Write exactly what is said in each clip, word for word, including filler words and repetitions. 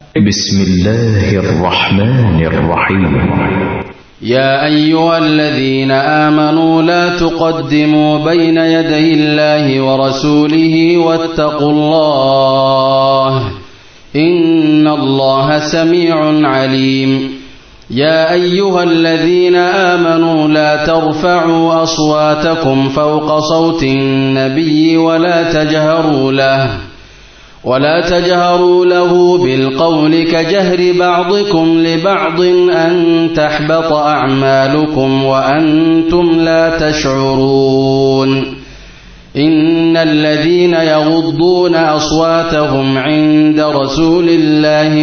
بسم الله الرحمن الرحيم. يا أيها الذين آمنوا لا تقدموا بين يدي الله ورسوله واتقوا الله إن الله سميع عليم. يا أيها الذين آمنوا لا ترفعوا أصواتكم فوق صوت النبي ولا تجهروا له ولا تجهروا له بالقول كجهر بعضكم لبعض أن تحبط أعمالكم وأنتم لا تشعرون. إن الذين يغضون أصواتهم عند رسول الله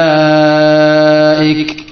أولئك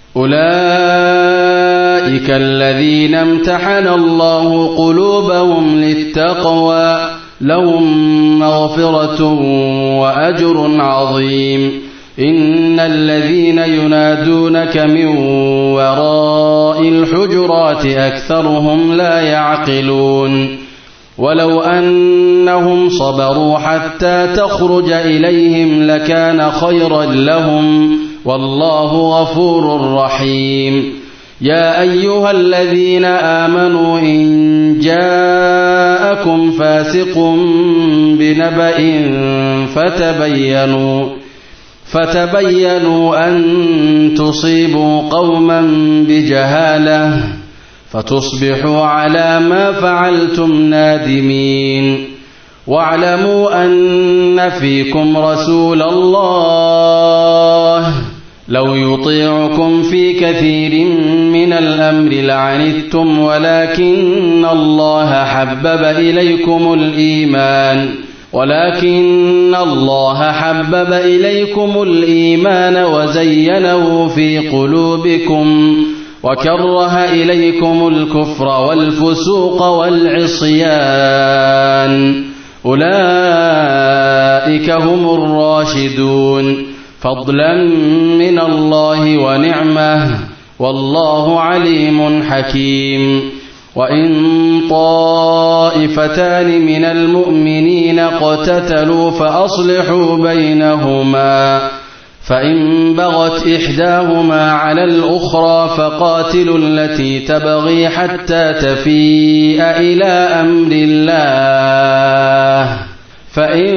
أولئك الذين امتحن الله قلوبهم للتقوى لهم مغفرة وأجر عظيم. إن الذين ينادونك من وراء الحجرات أكثرهم لا يعقلون. ولو أنهم صبروا حتى تخرج إليهم لكان خيرا لهم والله غفور رحيم. يا أيها الذين آمنوا إن جاءكم فاسق بنبأ فتبينوا فتبينوا أن تصيبوا قوما بجهالة فتصبحوا على ما فعلتم نادمين. واعلموا أن فيكم رسول الله لو يطيعكم في كثير من الأمر لعنتم ولكن الله حبب إليكم الإيمان ولكن الله حبب إليكم الإيمان وزينه في قلوبكم وكره إليكم الكفر والفسوق والعصيان أولئك هم الراشدون فضلا من الله ونعمه والله عليم حكيم. وإن طائفتان من المؤمنين اقتتلوا فأصلحوا بينهما فإن بغت إحداهما على الأخرى فقاتلوا التي تبغي حتى تفيء إلى أمر الله فإن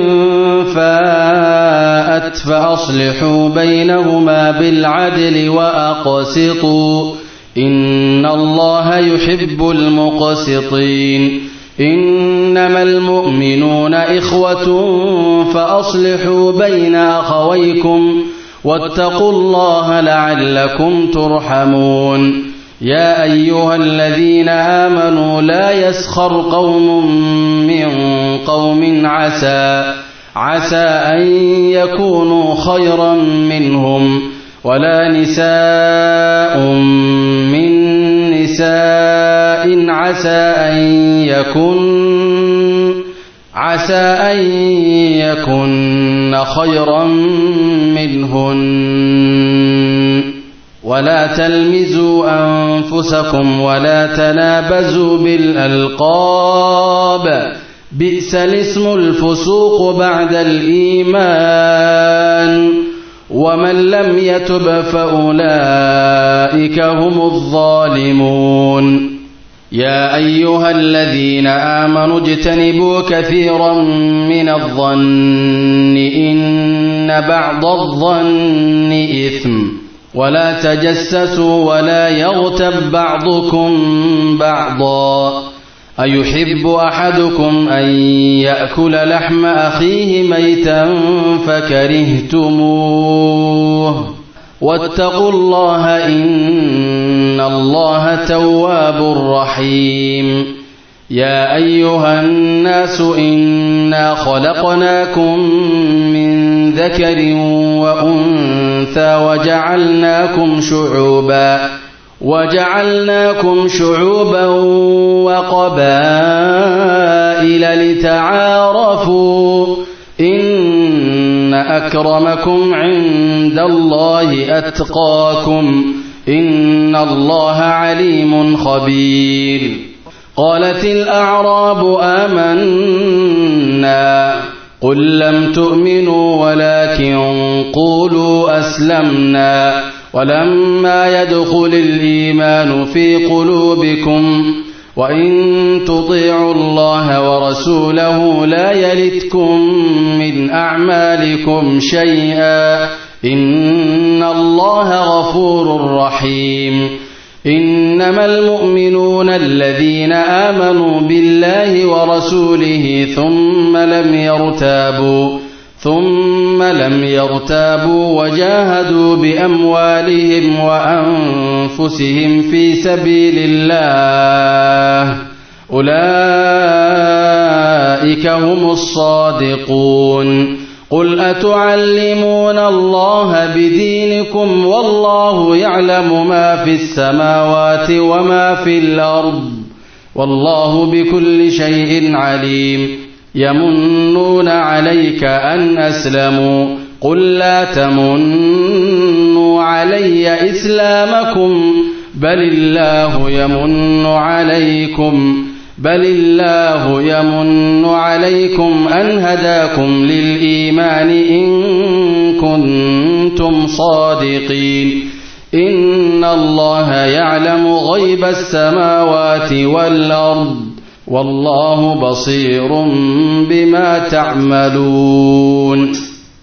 فاءت فأصلحوا بينهما بالعدل وأقسطوا إن الله يحب المقسطين. إنما المؤمنون إخوة فأصلحوا بين أخويكم واتقوا الله لعلكم ترحمون. يا أيها الذين آمنوا لا يسخر قوم من قوم عسى عسى أن يكونوا خيرا منهم ولا نساء من نساء عسى أن يكن عسى أن يكن خيرا منهن ولا تلمزوا أنفسكم ولا تنابزوا بالألقاب بئس الاسم الفسوق بعد الإيمان ومن لم يتب فأولئك هم الظالمون. يا أيها الذين آمنوا اجتنبوا كثيرا من الظن إن بعض الظن إثم ولا تجسسوا ولا يغتب بعضكم بعضا أيحب أحدكم أن يأكل لحم أخيه ميتا فكرهتموه واتقوا الله إن الله تواب رحيم. يا أيها الناس إنا خلقناكم من ذكر وأنثى وجعلناكم شعوبا وجعلناكم شعوبا وقبائل لتعارفوا إن أكرمكم عند الله أتقاكم إن الله عليم خبير. قالت الأعراب آمنا قل لم تؤمنوا ولكن قولوا أسلمنا ولما يدخل الإيمان في قلوبكم وإن تطيعوا الله ورسوله لا يلتكم من أعمالكم شيئا إن الله غفور رحيم. إنما المؤمنون الذين آمنوا بالله ورسوله ثم لم يرتابوا ثم لم يرتابوا وجاهدوا بأموالهم وأنفسهم في سبيل الله أولئك هم الصادقون. قل أتعلمون الله بدينكم والله يعلم ما في السماوات وما في الأرض والله بكل شيء عليم. يمنون عليك أن أسلموا قل لا تمنوا علي إسلامكم بل الله يمن عليكم بل الله يمن عليكم أن هداكم للإيمان إن كنتم صادقين. إن الله يعلم غيب السماوات والأرض والله بصير بما تعملون.